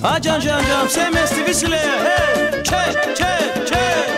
Ajan semesti visile, hey, che.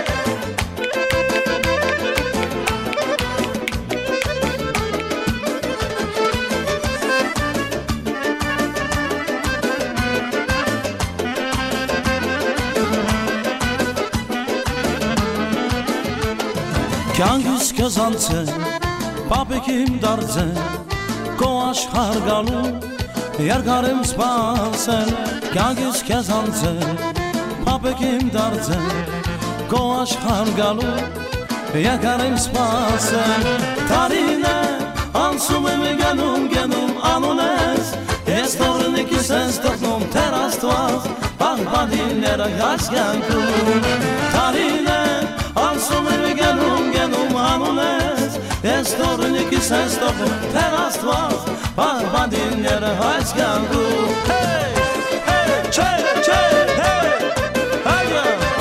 Կյանքս կզանցե, պապեք իմ դարձե, քո աշխարհ գալու, երկար եմ սպասել, կյանքս կզանցե, պապեք իմ դարձե, քո աշխարհ գալու, երկար եմ սպասել, տարին է, անցում եմ գնում անունես, ես տորնիկիս ես տողնում թեր աստված, պահպանիները այս կյանքում, տարին է, անցում եմ գնում անունես, ես տորնիկիս ես տողնում թեր աստված, պահպանիները այս կյանքում, hey, չէ, hey, այգա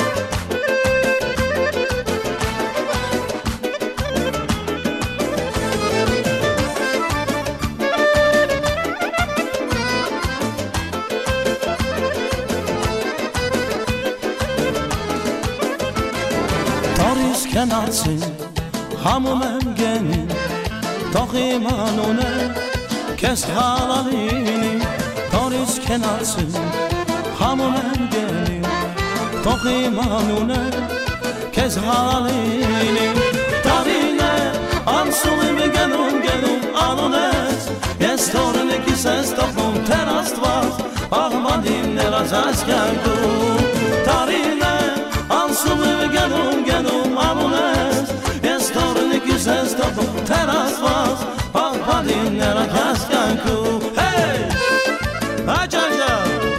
Կենացին, համում եմ գենին, թող իմ անունը քեզ հալալինի, թորից կենացին, համում եմ գենին, թող իմ անունը քեզ հալալինի, տարին է, անցում եմ գնում անունես, ես թորնիկիս ես տողնում թեր աստված, պահպանիներ այս կյանքում, տարին է, անցում եմ գնում անունես, ես տորնիկիս ես տողնում թեր աստված, պահպանիներ այս կյանքում, hey, աջանջա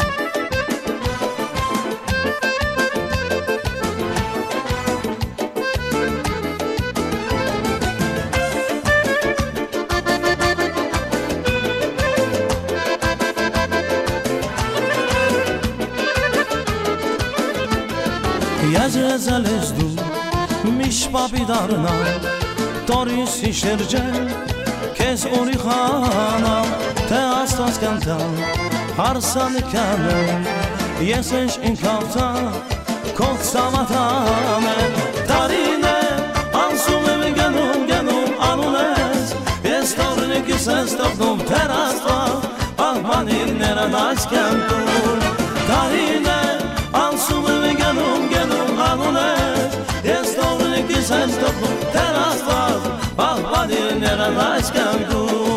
Եզրեզել ես դու միշտ պապի դառնալ, տորիսի շրջել, քեզ ուրիշանալ, թե աստված կանտալ, հարսանքան եմ, ես ես ինքավտալ, քո ծավատան եմ, տարին է, անցում եմ գնում անունես, ես տորնիկիս ես տողնում թեր աստված, պահպանիներ այս կյանքում, տարին է, անցում եմ գնում անունես, ես տորնիկիս ես տողնում թեր աստված, պահպանիներ այս կյանքում